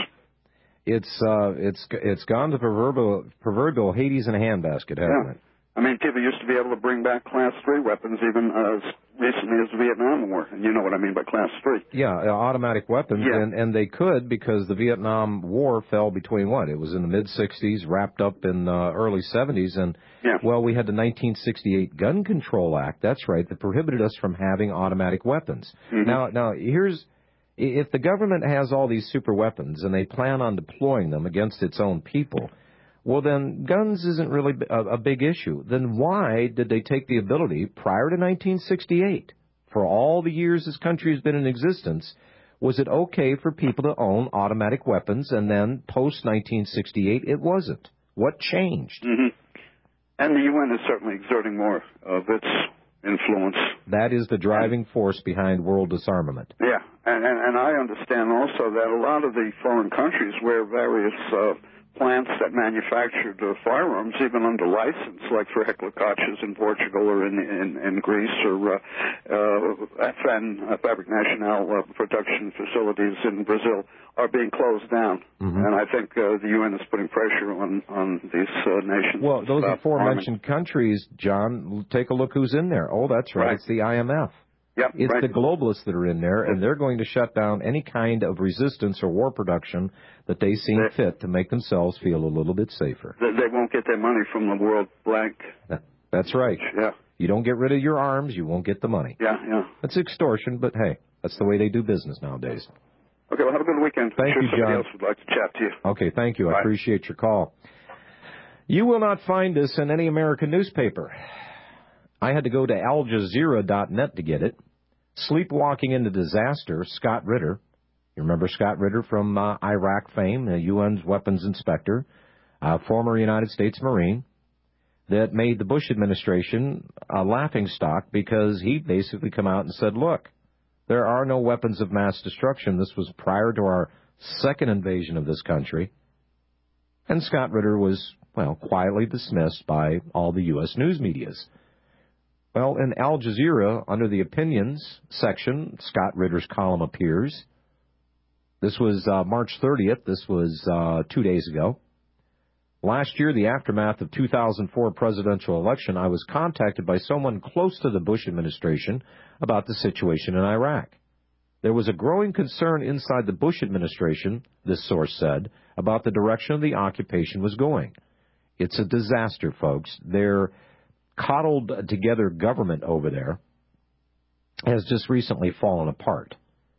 It's gone to proverbial Hades in a handbasket, hasn't it? I mean, people used to be able to bring back Class 3 weapons even as recently as the Vietnam War, and you know what I mean by Class 3. Yeah, automatic weapons, and they could because the Vietnam War fell between what? It was in the mid-'60s, wrapped up in early 70s, and, well, we had the 1968 Gun Control Act, that's right, that prohibited us from having automatic weapons. Mm-hmm. Now, if the government has all these super weapons and they plan on deploying them against its own people, well, then guns isn't really a big issue. Then why did they take the ability prior to 1968, for all the years this country has been in existence, was it okay for people to own automatic weapons, and then post-1968 it wasn't? What changed? Mm-hmm. And the UN is certainly exerting more of its influence. That is the driving force behind world disarmament. Yeah, and I understand also that a lot of the foreign countries where various plants that manufactured firearms, even under license, like for Heckler Koch's in Portugal or in Greece, or Fabric Nacional production facilities in Brazil, are being closed down. Mm-hmm. And I think the UN is putting pressure on these nations. Well, those aforementioned countries, John, take a look who's in there. Oh, that's right. It's the IMF. Yep, it's the globalists that are in there, and they're going to shut down any kind of resistance or war production that they seem fit to make themselves feel a little bit safer. They won't get their money from the World Bank. That's right. Yeah. You don't get rid of your arms, you won't get the money. Yeah. That's extortion, but hey, that's the way they do business nowadays. Okay, well, have a good weekend. Thank you, John. Somebody else would like to chat to you. Okay, thank you. Bye. I appreciate your call. You will not find us in any American newspaper. I had to go to AlJazeera.net to get it. Sleepwalking into disaster, Scott Ritter. You remember Scott Ritter from Iraq fame, the UN's weapons inspector, former United States Marine, that made the Bush administration a laughingstock because he basically come out and said, look, there are no weapons of mass destruction. This was prior to our second invasion of this country. And Scott Ritter was, well, quietly dismissed by all the U.S. news medias. Well, in Al Jazeera, under the opinions section, Scott Ritter's column appears. This was March 30th. This was 2 days ago. Last year, the aftermath of 2004 presidential election, I was contacted by someone close to the Bush administration about the situation in Iraq. There was a growing concern inside the Bush administration, this source said, about the direction the occupation was going. It's a disaster, folks. Their coddled together government over there has just recently fallen apart.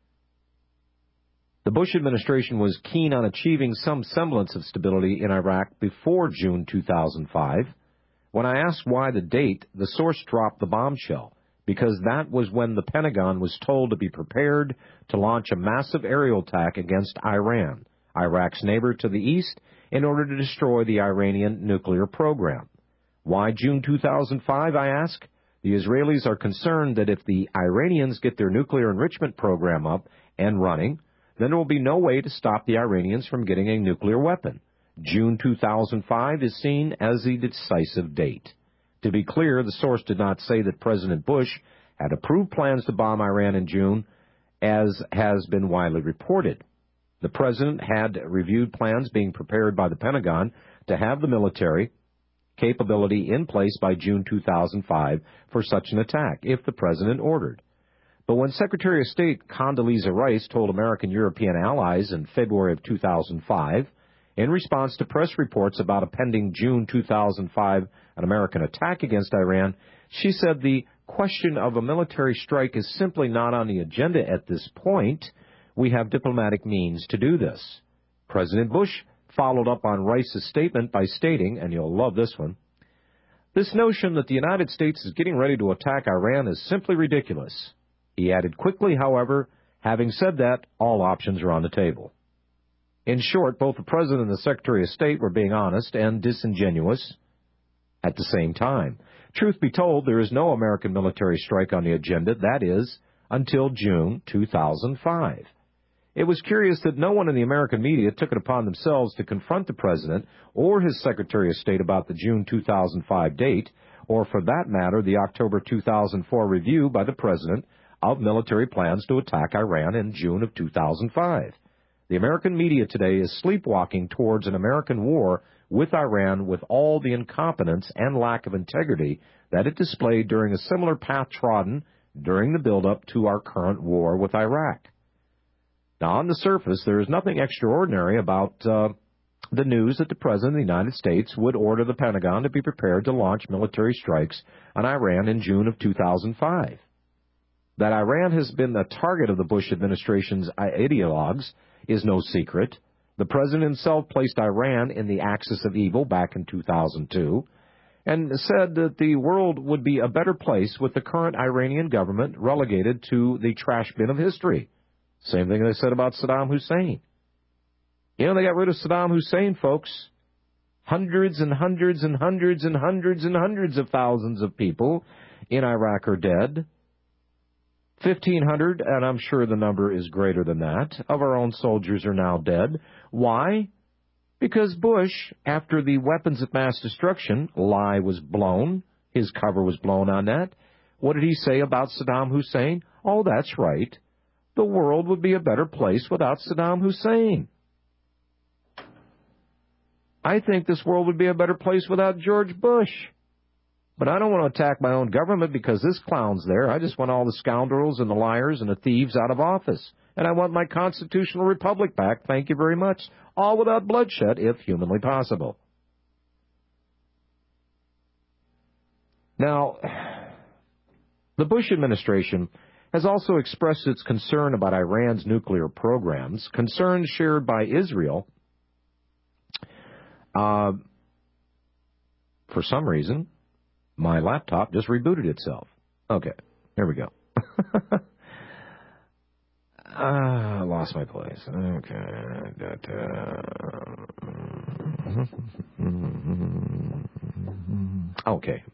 The Bush administration was keen on achieving some semblance of stability in Iraq before June 2005. When I asked why the date, the source dropped the bombshell, because that was when the Pentagon was told to be prepared to launch a massive aerial attack against Iran, Iraq's neighbor to the east, in order to destroy the Iranian nuclear program. Why June 2005, I ask? The Israelis are concerned that if the Iranians get their nuclear enrichment program up and running, then there will be no way to stop the Iranians from getting a nuclear weapon. June 2005 is seen as the decisive date. To be clear, the source did not say that President Bush had approved plans to bomb Iran in June, as has been widely reported. The president had reviewed plans being prepared by the Pentagon to have the military capability in place by June 2005 for such an attack, if the president ordered. But when Secretary of State Condoleezza Rice told American European allies in February of 2005, in response to press reports about a pending June 2005 an American attack against Iran, she said the question of a military strike is simply not on the agenda at this point. We have diplomatic means to do this. President Bush followed up on Rice's statement by stating, and you'll love this one, this notion that the United States is getting ready to attack Iran is simply ridiculous. He added quickly, however, having said that, all options are on the table. In short, both the President and the Secretary of State were being honest and disingenuous at the same time. Truth be told, there is no American military strike on the agenda, that is, until June 2005. It was curious that no one in the American media took it upon themselves to confront the President or his Secretary of State about the June 2005 date, or for that matter, the October 2004 review by the President of military plans to attack Iran in June of 2005. The American media today is sleepwalking towards an American war with Iran with all the incompetence and lack of integrity that it displayed during a similar path trodden during the buildup to our current war with Iraq. Now, on the surface, there is nothing extraordinary about the news that the President of the United States would order the Pentagon to be prepared to launch military strikes on Iran in June of 2005. That Iran has been the target of the Bush administration's ideologues is no secret. The President himself placed Iran in the axis of evil back in 2002 and said that the world would be a better place with the current Iranian government relegated to the trash bin of history. Same thing they said about Saddam Hussein. You know, they got rid of Saddam Hussein, folks. Hundreds and hundreds and hundreds and hundreds and hundreds of thousands of people in Iraq are dead. 1,500, and I'm sure the number is greater than that, of our own soldiers are now dead. Why? Because Bush, after the weapons of mass destruction lie was blown, his cover was blown on that, what did he say about Saddam Hussein? Oh, that's right. The world would be a better place without Saddam Hussein. I think this world would be a better place without George Bush. But I don't want to attack my own government because this clown's there. I just want all the scoundrels and the liars and the thieves out of office. And I want my constitutional republic back, thank you very much. All without bloodshed, if humanly possible. Now, the Bush administration has also expressed its concern about Iran's nuclear programs, concerns shared by Israel. For some reason, my laptop just rebooted itself. Okay, here we go. I lost my place. Okay.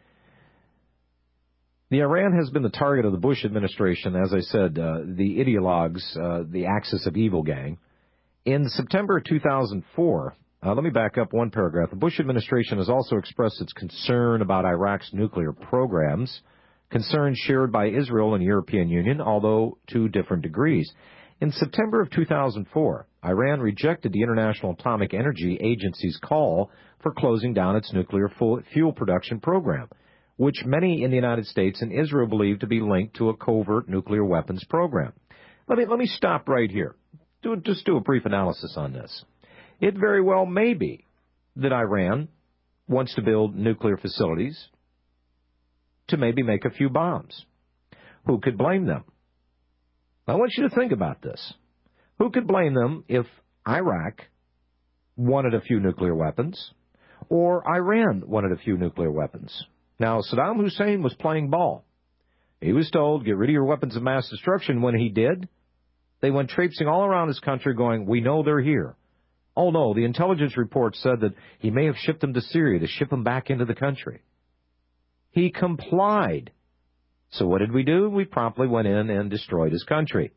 The Iran has been the target of the Bush administration, as I said, the ideologues, the Axis of Evil gang. In September 2004, let me back up one paragraph. The Bush administration has also expressed its concern about Iraq's nuclear programs, concerns shared by Israel and the European Union, although to different degrees. In September of 2004, Iran rejected the International Atomic Energy Agency's call for closing down its nuclear fuel production program, which many in the United States and Israel believe to be linked to a covert nuclear weapons program. Let me stop right here. Just do a brief analysis on this. It very well may be that Iran wants to build nuclear facilities to maybe make a few bombs. Who could blame them? I want you to think about this. Who could blame them if Iraq wanted a few nuclear weapons or Iran wanted a few nuclear weapons? Now, Saddam Hussein was playing ball. He was told, get rid of your weapons of mass destruction. When he did, they went traipsing all around his country going, we know they're here. Oh, no, the intelligence report said that he may have shipped them to Syria to ship them back into the country. He complied. So what did we do? We promptly went in and destroyed his country.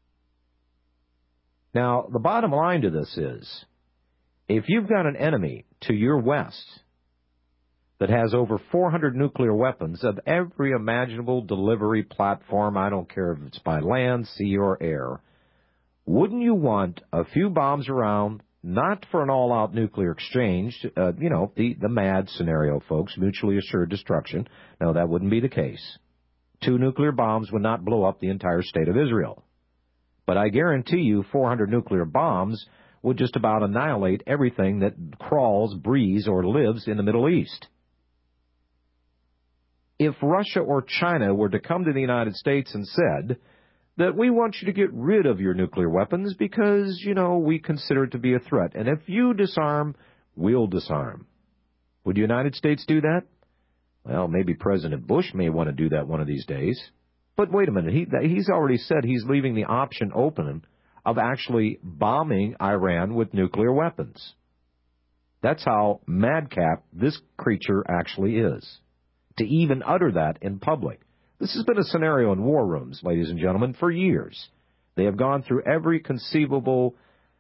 Now, the bottom line to this is, if you've got an enemy to your west that has over 400 nuclear weapons of every imaginable delivery platform, I don't care if it's by land, sea, or air, wouldn't you want a few bombs around, not for an all-out nuclear exchange, the MAD scenario, folks, mutually assured destruction? No, that wouldn't be the case. 2 nuclear bombs would not blow up the entire state of Israel. But I guarantee you 400 nuclear bombs would just about annihilate everything that crawls, breathes, or lives in the Middle East. If Russia or China were to come to the United States and said that we want you to get rid of your nuclear weapons because, we consider it to be a threat, and if you disarm, we'll disarm, would the United States do that? Well, maybe President Bush may want to do that one of these days. But wait a minute, he's already said he's leaving the option open of actually bombing Iran with nuclear weapons. That's how madcap this creature actually is, to even utter that in public. This has been a scenario in war rooms, ladies and gentlemen, for years. They have gone through every conceivable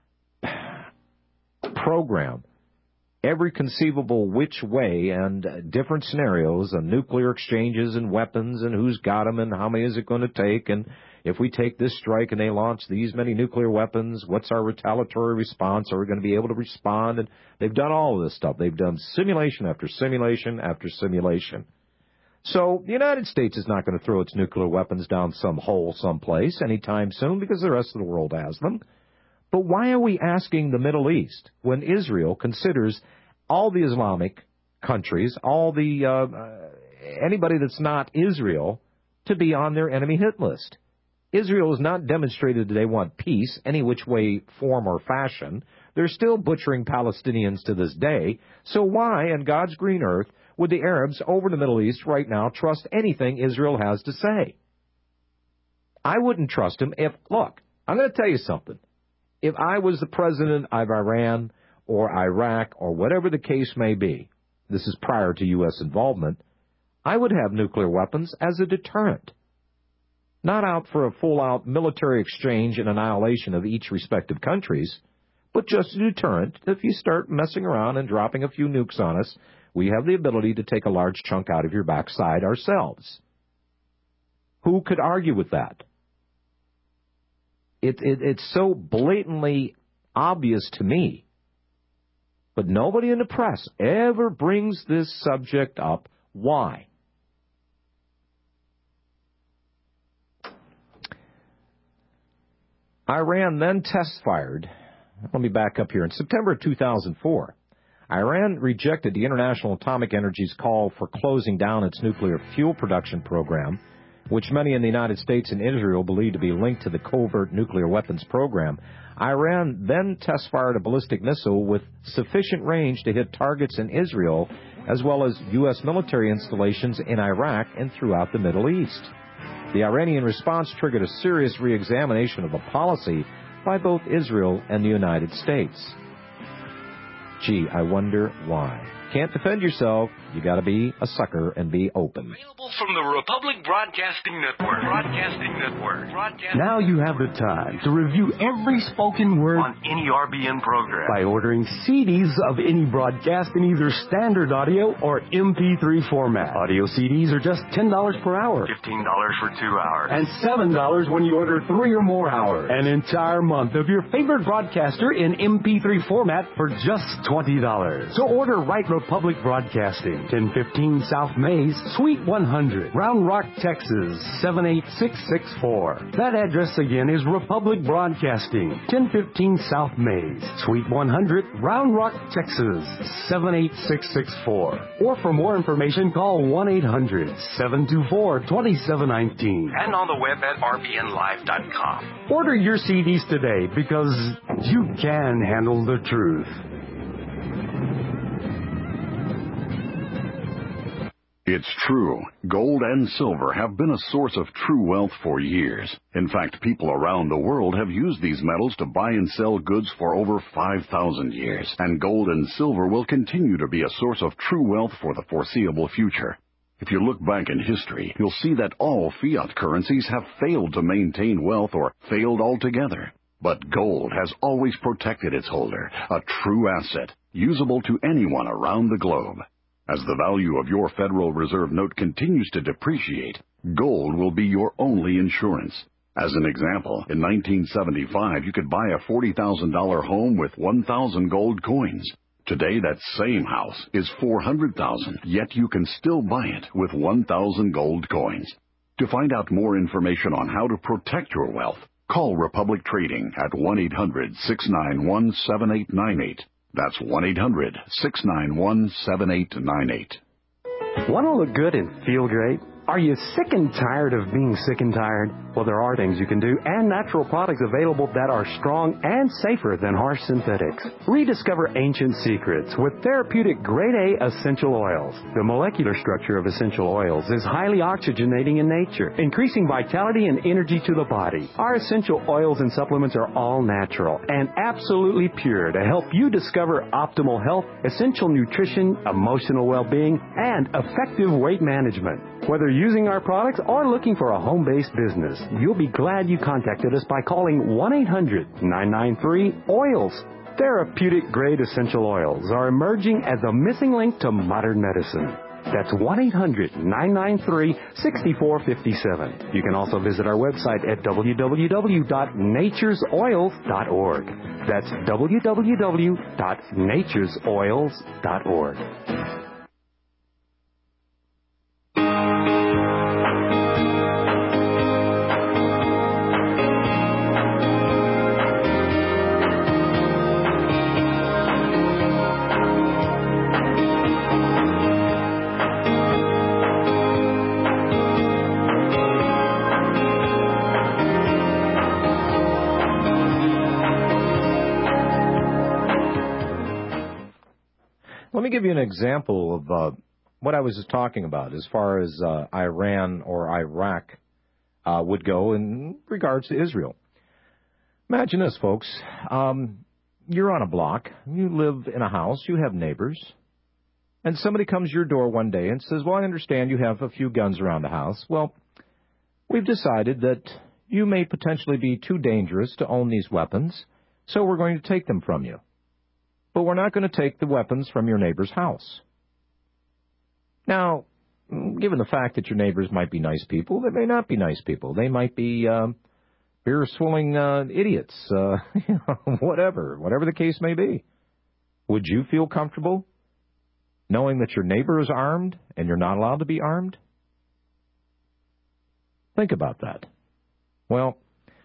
program, every conceivable which way, and different scenarios of nuclear exchanges and weapons and who's got them and how many is it going to take, and if we take this strike and they launch these many nuclear weapons, what's our retaliatory response? Are we going to be able to respond? And they've done all of this stuff. They've done simulation after simulation after simulation. So the United States is not going to throw its nuclear weapons down some hole someplace anytime soon because the rest of the world has them. But why are we asking the Middle East when Israel considers all the Islamic countries, all the anybody that's not Israel, to be on their enemy hit list? Israel has not demonstrated that they want peace any which way, form, or fashion. They're still butchering Palestinians to this day. So why, on God's green earth, would the Arabs over the Middle East right now trust anything Israel has to say? I wouldn't trust them if, look, I'm going to tell you something. If I was the president of Iran or Iraq or whatever the case may be, this is prior to U.S. involvement, I would have nuclear weapons as a deterrent. Not out for a full-out military exchange and annihilation of each respective countries, but just a deterrent. If you start messing around and dropping a few nukes on us, we have the ability to take a large chunk out of your backside ourselves. Who could argue with that? It's so blatantly obvious to me. But nobody in the press ever brings this subject up. Why? Iran then test-fired. Let me back up here. In September 2004, Iran rejected the International Atomic Energy's call for closing down its nuclear fuel production program, which many in the United States and Israel believe to be linked to the covert nuclear weapons program. Iran then test-fired a ballistic missile with sufficient range to hit targets in Israel, as well as U.S. military installations in Iraq and throughout the Middle East. The Iranian response triggered a serious re-examination of the policy by both Israel and the United States. Gee, I wonder why. Can't defend yourself. You got to be a sucker and be open. Available from the Republic Broadcasting Network. Now you have the time to review every spoken word on any RBN program by ordering CDs of any broadcast in either standard audio or MP3 format. Audio CDs are just $10 per hour. $15 for 2 hours. And $7 when you order 3 or more hours. An entire month of your favorite broadcaster in MP3 format for just $20. So order right Republic Broadcasting, 1015 South Mays, Suite 100, Round Rock, Texas, 78664. That address again is Republic Broadcasting, 1015 South Mays, Suite 100, Round Rock, Texas, 78664. Or for more information, call 1-800-724-2719. And on the web at rbnlive.com. Order your CDs today because you can handle the truth. It's true. Gold and silver have been a source of true wealth for years. In fact, people around the world have used these metals to buy and sell goods for over 5,000 years. And gold and silver will continue to be a source of true wealth for the foreseeable future. If you look back in history, you'll see that all fiat currencies have failed to maintain wealth or failed altogether. But gold has always protected its holder, a true asset, usable to anyone around the globe. As the value of your Federal Reserve note continues to depreciate, gold will be your only insurance. As an example, in 1975, you could buy a $40,000 home with 1,000 gold coins. Today, that same house is $400,000, yet you can still buy it with 1,000 gold coins. To find out more information on how to protect your wealth, call Republic Trading at 1-800-691-7898. That's 1-800-691-7898. Want to look good and feel great? Are you sick and tired of being sick and tired? Well, there are things you can do and natural products available that are strong and safer than harsh synthetics. Rediscover ancient secrets with therapeutic grade A essential oils. The molecular structure of essential oils is highly oxygenating in nature, increasing vitality and energy to the body. Our essential oils and supplements are all natural and absolutely pure to help you discover optimal health, essential nutrition, emotional well-being, and effective weight management. Whether using our products or looking for a home-based business, you'll be glad you contacted us by calling 1-800-993-OILS. Therapeutic-grade essential oils are emerging as a missing link to modern medicine. That's 1-800-993-6457. You can also visit our website at www.naturesoils.org. That's www.naturesoils.org. Let me give you an example of what I was just talking about as far as Iran or Iraq would go in regards to Israel. Imagine this, folks. You're on a block. You live in a house. You have neighbors. and somebody comes to your door one day and says, well, I understand you have a few guns around the house. Well, we've decided that you may potentially be too dangerous to own these weapons, so we're going to take them from you. But we're not going to take the weapons from your neighbor's house. Now, given the fact that your neighbors might be nice people, they may not be nice people. They might be beer-swilling idiots, whatever the case may be. Would you feel comfortable knowing that your neighbor is armed and you're not allowed to be armed? Think about that. Well,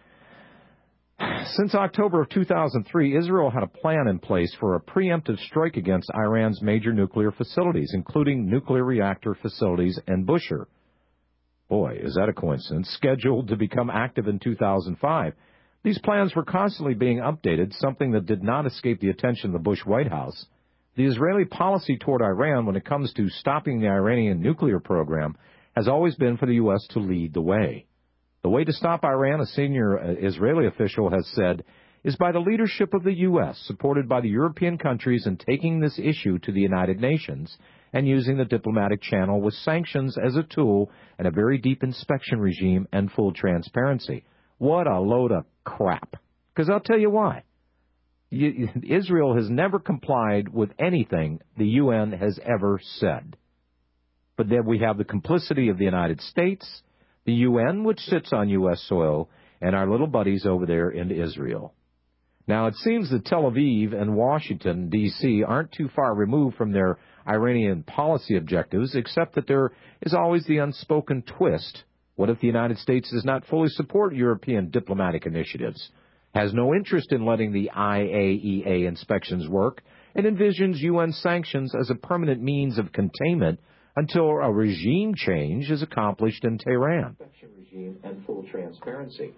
since October of 2003, Israel had a plan in place for a preemptive strike against Iran's major nuclear facilities, including nuclear reactor facilities in Bushehr. Boy, is that a coincidence. Scheduled to become active in 2005. These plans were constantly being updated, something that did not escape the attention of the Bush White House. The Israeli policy toward Iran when it comes to stopping the Iranian nuclear program has always been for the U.S. to lead the way. The way to stop Iran, a senior Israeli official has said, is by the leadership of the U.S., supported by the European countries in taking this issue to the United Nations and using the diplomatic channel with sanctions as a tool and a very deep inspection regime and full transparency. What a load of crap. Because I'll tell you why. Israel has never complied with anything the UN has ever said. But then we have the complicity of the United States, the UN, which sits on U.S. soil, and our little buddies over there in Israel. Now, it seems that Tel Aviv and Washington, D.C., aren't too far removed from their Iranian policy objectives, except that there is always the unspoken twist. What if the United States does not fully support European diplomatic initiatives, has no interest in letting the IAEA inspections work, and envisions UN sanctions as a permanent means of containment until a regime change is accomplished in Tehran? Regime and full transparency.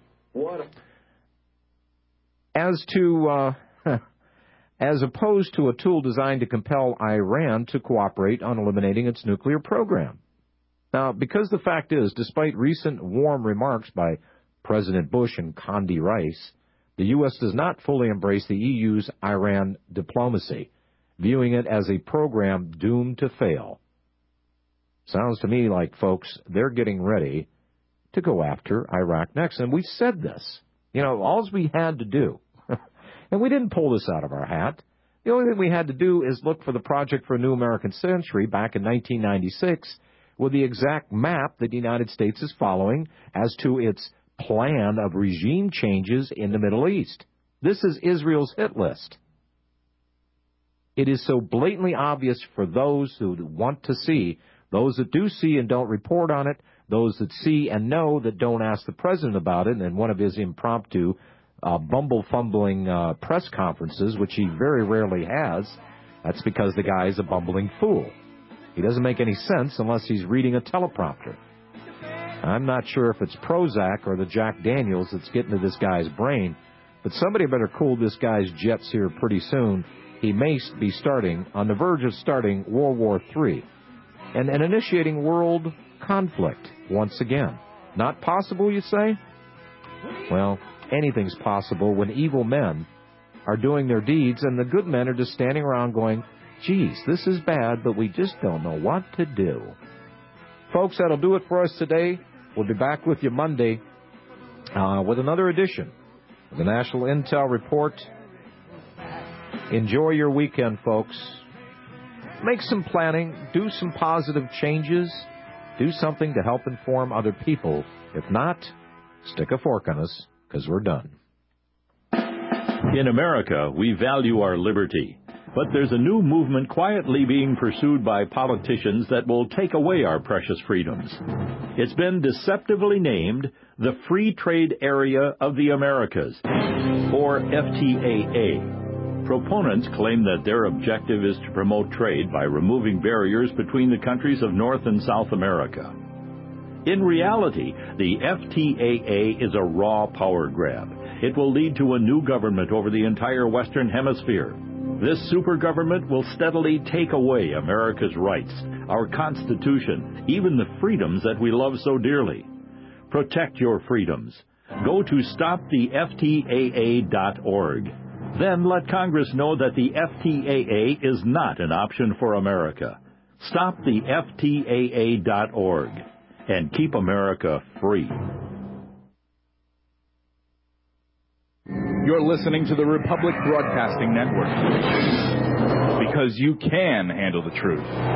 As opposed to a tool designed to compel Iran to cooperate on eliminating its nuclear program. Now, because the fact is, despite recent warm remarks by President Bush and Condi Rice, the U.S. does not fully embrace the EU's Iran diplomacy, viewing it as a program doomed to fail. Sounds to me like, folks, they're getting ready to go after Iraq next. And we said this. You know, all we had to do, and we didn't pull this out of our hat, the only thing we had to do is look for the Project for a New American Century back in 1996 with the exact map that the United States is following as to its plan of regime changes in the Middle East. This is Israel's hit list. It is so blatantly obvious for those who want to see, those that do see and don't report on it, those that see and know that don't ask the president about it, and one of his impromptu bumble-fumbling press conferences, which he very rarely has, that's because the guy is a bumbling fool. He doesn't make any sense unless he's reading a teleprompter. I'm not sure if it's Prozac or the Jack Daniels that's getting to this guy's brain, but somebody better cool this guy's jets here pretty soon. He may be on the verge of starting World War III and initiating world conflict once again. Not possible, you say? Well, anything's possible when evil men are doing their deeds and the good men are just standing around going, geez, this is bad, but we just don't know what to do. Folks, that'll do it for us today. We'll be back with you Monday with another edition of the National Intel Report. Enjoy your weekend, folks. Make some planning. Do some positive changes. Do something to help inform other people. If not, stick a fork on us, because we're done. In America, we value our liberty. But there's a new movement quietly being pursued by politicians that will take away our precious freedoms. It's been deceptively named the Free Trade Area of the Americas, or FTAA. Proponents claim that their objective is to promote trade by removing barriers between the countries of North and South America. In reality, the FTAA is a raw power grab. It will lead to a new government over the entire Western Hemisphere. This super government will steadily take away America's rights, our Constitution, even the freedoms that we love so dearly. Protect your freedoms. Go to stoptheftaa.org. Then let Congress know that the FTAA is not an option for America. Stop the FTAA.org and keep America free. You're listening to the Republic Broadcasting Network. Because you can handle the truth.